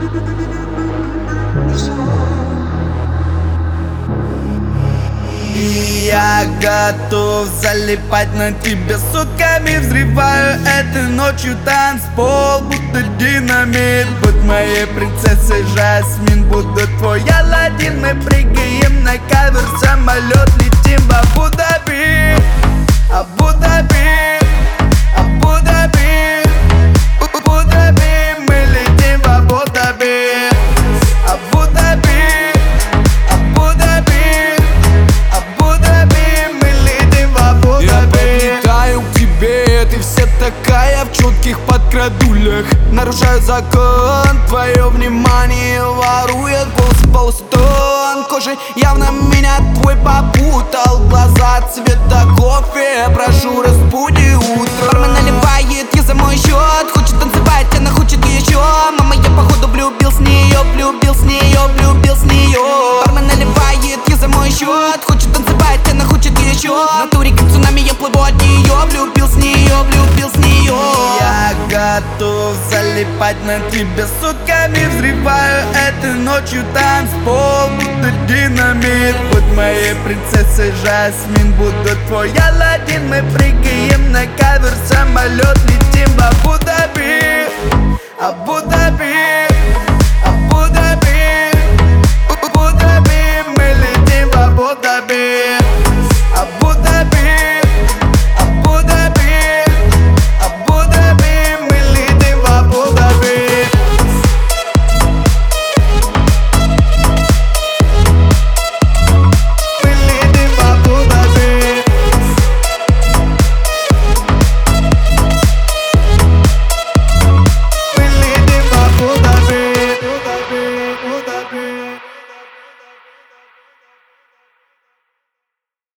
Я готов залипать на тебе сутками. Взрываю этой ночью танцпол, будто динамит. Будь моей принцессой Жасмин, буду твой Аладдин. Мы прыгаем на кавер, самолет, летим в Абу-Даби. Абу-Даби, Абу-Даби, Абу-Даби. Мы летим в Абу-Даби. Абу-Даби, Абу-Даби, Абу-Даби. Мы летим в Абу-Даби. Я подлетаю к тебе, ты вся такая в четких подкрадулях. Нарушаю закон, твое внимание ворует голос, полустон кожи. Явно меня твой попутал, глаза цвета кофе. Прошу, разбуди утро. Бармен наливает, я за мой счет. Хочет танцевать, она хочет еще. Мама, я походу влюбил с нее, влюбил с нее, влюбил с нее. Бармен наливает, я за мой счет. Хочет танцевать, она хочет еще. В натуре как цунами, я плыву от нее. Влюбил с нее, влюбил с нее. Я готов залипать на тебе сутками. Взрываю этой ночью танцпол, будто динамит. Будь моей принцессой Жасмин, буду твой Аладдин. Мы прыгаем на кавер, самолет, летим в Абу-Даби.